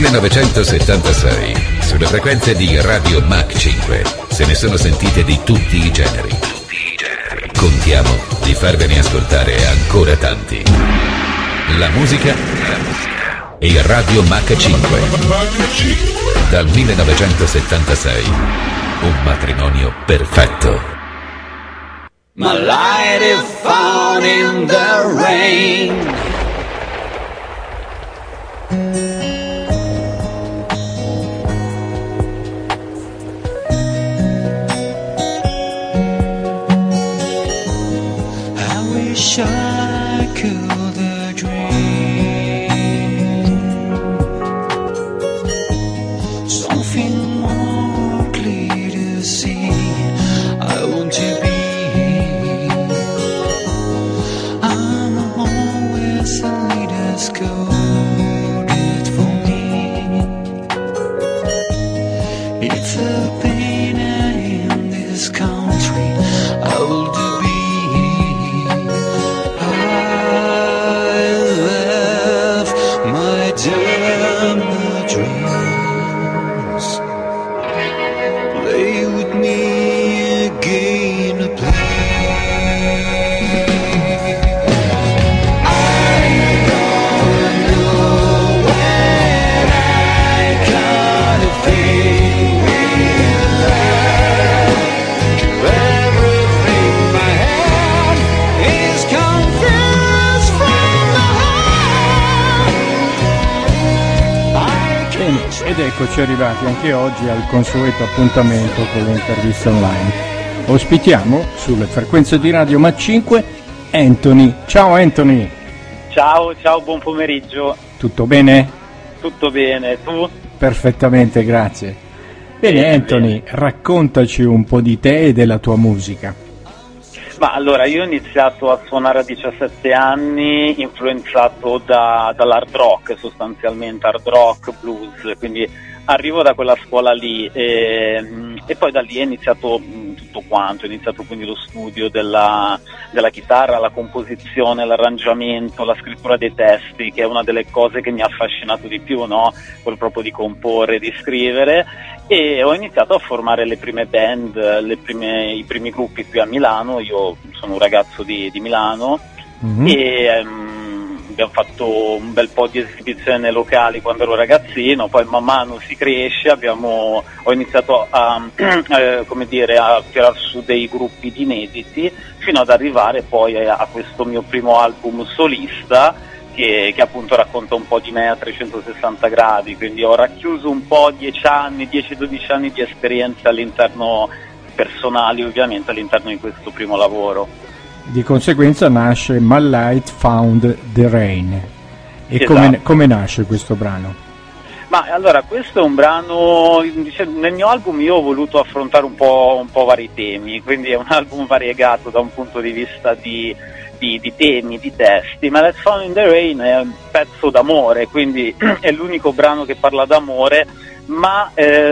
1976, sulle frequenze di Radio Mach 5, se ne sono sentite di tutti i generi. Contiamo di farvene ascoltare ancora tanti. La musica e Radio Mach 5. Dal 1976, un matrimonio perfetto. My light is found in the rain. I wish I could dream something more clear to see. I want to be. Coded for me. It's a pain in this country. I will do be. I love my dumb dreams. Play with me again, please. Ed eccoci arrivati anche oggi al consueto appuntamento con le interviste online. Ospitiamo sulle frequenze di Radio Mach 5 Anthony. Ciao Anthony. Ciao, buon pomeriggio. Tutto bene? Tutto bene, tu? Perfettamente, grazie. Bene Anthony, raccontaci un po' di te e della tua musica. Ma allora, io ho iniziato a suonare a 17 anni, influenzato dall'hard rock, sostanzialmente hard rock, blues, quindi arrivo da quella scuola lì e poi da lì è iniziato tutto quanto, è iniziato quindi lo studio della chitarra, la composizione, l'arrangiamento, la scrittura dei testi, che è una delle cose che mi ha affascinato di più, no? Quello proprio di comporre, di scrivere, e ho iniziato a formare le prime band, i primi gruppi qui a Milano. Io sono un ragazzo di Milano e abbiamo fatto un bel po' di esibizioni nei locali quando ero ragazzino, poi man mano si cresce, ho iniziato a tirare su dei gruppi di inediti fino ad arrivare poi a questo mio primo album solista che appunto racconta un po' di me a 360 gradi, quindi ho racchiuso un po' 10-12 anni di esperienze all'interno, personali ovviamente, all'interno di questo primo lavoro. Di conseguenza nasce My Light Found the Rain. E esatto. come nasce questo brano? Ma allora, questo è un brano, nel mio album io ho voluto affrontare un po' vari temi, quindi è un album variegato da un punto di vista di temi, di testi. Ma Let's Found in the Rain è un pezzo d'amore, quindi è l'unico brano che parla d'amore, ma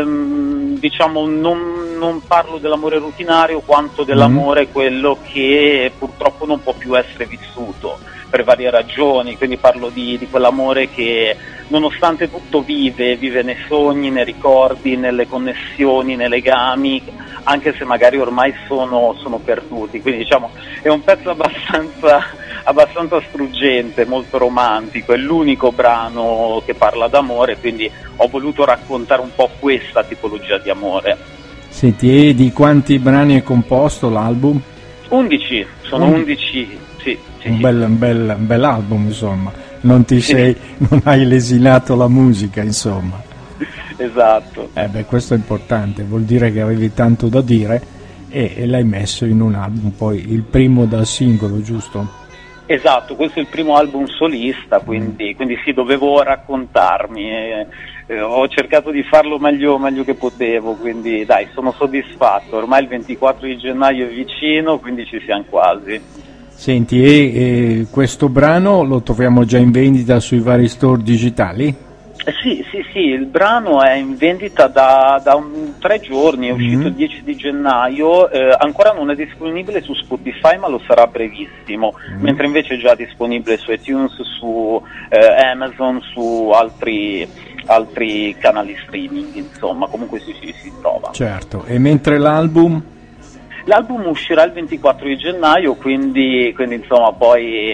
diciamo non parlo dell'amore rutinario quanto dell'amore quello che purtroppo non può più essere vissuto per varie ragioni, quindi parlo di quell'amore che nonostante tutto vive nei sogni, nei ricordi, nelle connessioni, nei legami, anche se magari ormai sono perduti. Quindi diciamo è un pezzo abbastanza struggente, molto romantico, è l'unico brano che parla d'amore, quindi ho voluto raccontare un po' questa tipologia di amore. Senti, e di quanti brani è composto l'album? 11, sono 11, sì. Un bel album, insomma, non hai lesinato la musica, insomma. Esatto. Questo è importante, vuol dire che avevi tanto da dire e l'hai messo in un album, poi il primo da singolo, giusto? Esatto, questo è il primo album solista, quindi sì, dovevo raccontarmi, ho cercato di farlo meglio che potevo, quindi dai, sono soddisfatto, ormai il 24 di gennaio è vicino, quindi ci siamo quasi. Senti, e questo brano lo troviamo già in vendita sui vari store digitali? Sì, il brano è in vendita da 3 giorni, è uscito il 10 di gennaio, ancora non è disponibile su Spotify ma lo sarà brevissimo, mentre invece è già disponibile su iTunes, su Amazon, su altri altri canali streaming, insomma, comunque si trova. Certo, e mentre l'album? L'album uscirà il 24 di gennaio, quindi insomma poi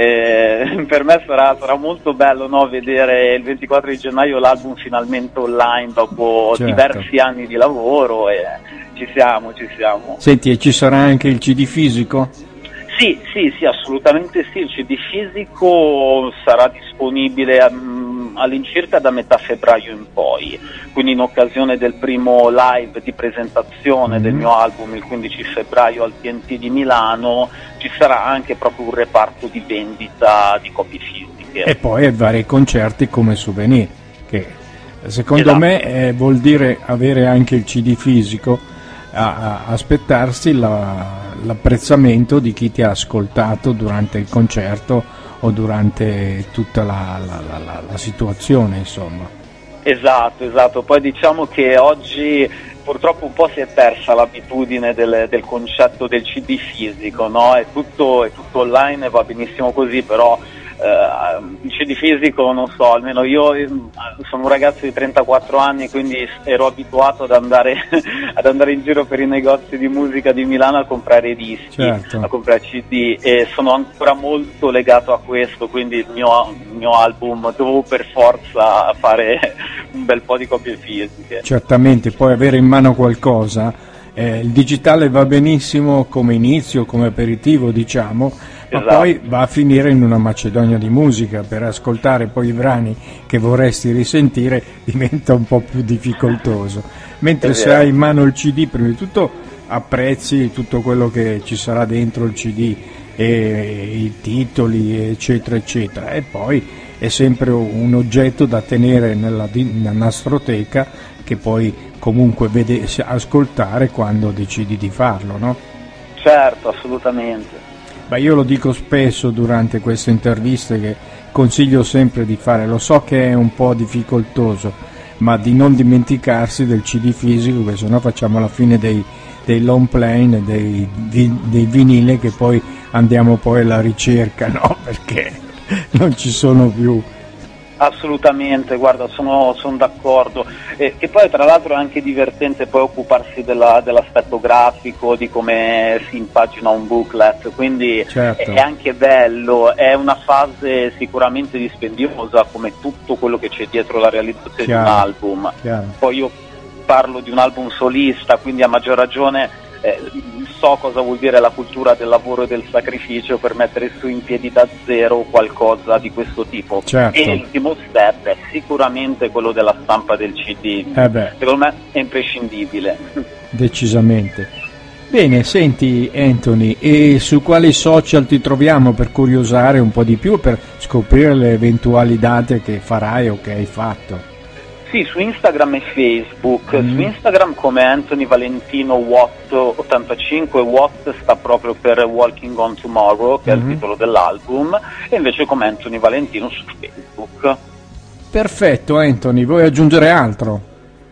per me sarà molto bello, no, vedere il 24 di gennaio l'album finalmente online dopo diversi anni di lavoro, e ci siamo. Senti, e ci sarà anche il CD fisico? Sì, assolutamente sì, il CD fisico sarà disponibile all'incirca da metà febbraio in poi, quindi in occasione del primo live di presentazione del mio album il 15 febbraio al TNT di Milano ci sarà anche proprio un reparto di vendita di copie fisiche. E poi vari concerti come souvenir, che secondo me vuol dire avere anche il CD fisico, aspettarsi l'apprezzamento di chi ti ha ascoltato durante il concerto o durante tutta la situazione, insomma. Esatto, poi diciamo che oggi purtroppo un po' si è persa l'abitudine del concetto del CD fisico, no? È tutto online e va benissimo così, però il CD fisico, non so, almeno io sono un ragazzo di 34 anni, quindi ero abituato ad andare in giro per i negozi di musica di Milano a comprare dischi, certo, a comprare CD, e sono ancora molto legato a questo, quindi il mio album dovevo per forza fare un bel po' di copie fisiche. Certamente, poi avere in mano qualcosa, il digitale va benissimo come inizio, come aperitivo, diciamo, ma poi va a finire in una macedonia di musica. Per ascoltare poi i brani che vorresti risentire diventa un po' più difficoltoso, mentre se hai in mano il CD, prima di tutto apprezzi tutto quello che ci sarà dentro il CD e i titoli, eccetera eccetera, e poi è sempre un oggetto da tenere nella nastroteca, che poi comunque ascoltare quando decidi di farlo, no? Certo, assolutamente. Beh, io lo dico spesso durante queste interviste, che consiglio sempre di fare, lo so che è un po' difficoltoso, ma di non dimenticarsi del CD fisico, perché sennò facciamo la fine dei long play, dei vinili, che poi andiamo poi alla ricerca, no? Perché non ci sono più. Assolutamente, guarda, sono d'accordo, e poi tra l'altro è anche divertente poi occuparsi dell'aspetto grafico, di come si impagina un booklet, quindi certo, è anche bello, è una fase sicuramente dispendiosa come tutto quello che c'è dietro la realizzazione di un album. Poi io parlo di un album solista, quindi a maggior ragione so cosa vuol dire la cultura del lavoro e del sacrificio per mettere su in piedi da zero qualcosa di questo tipo. Certo. E l'ultimo step è sicuramente quello della stampa del CD. Secondo me è imprescindibile. Decisamente. Bene, senti Anthony, e su quali social ti troviamo per curiosare un po' di più, per scoprire le eventuali date che farai o che hai fatto? Sì, su Instagram e Facebook. Su Instagram come Anthony Valentino Watt 85, Watt sta proprio per Walking on Tomorrow, che è il titolo dell'album, e invece come Anthony Valentino su Facebook. Perfetto Anthony, vuoi aggiungere altro?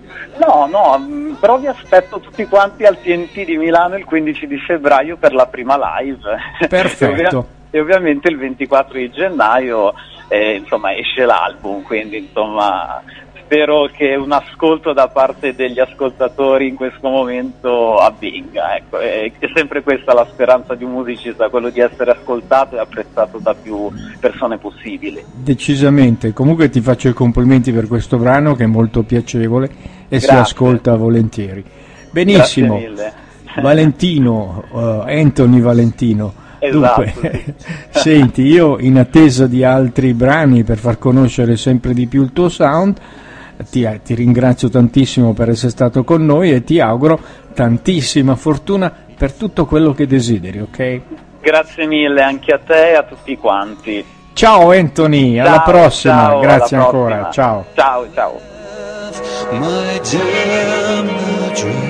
No, però vi aspetto tutti quanti al TNT di Milano il 15 di febbraio per la prima live. Perfetto. E ovviamente il 24 di gennaio insomma esce l'album, quindi insomma spero che un ascolto da parte degli ascoltatori in questo momento avvenga, ecco. È sempre questa la speranza di un musicista, quello di essere ascoltato e apprezzato da più persone possibili. Decisamente, comunque ti faccio i complimenti per questo brano, che è molto piacevole e si ascolta volentieri. Benissimo. Grazie mille. Valentino, Anthony Valentino. Esatto, Dunque, sì. Senti, io in attesa di altri brani per far conoscere sempre di più il tuo sound, ti ringrazio tantissimo per essere stato con noi e ti auguro tantissima fortuna per tutto quello che desideri, ok? Grazie mille anche a te e a tutti quanti. Ciao Anthony, alla prossima, ciao, grazie alla ancora, prossima. ciao. Ciao. My damn dream.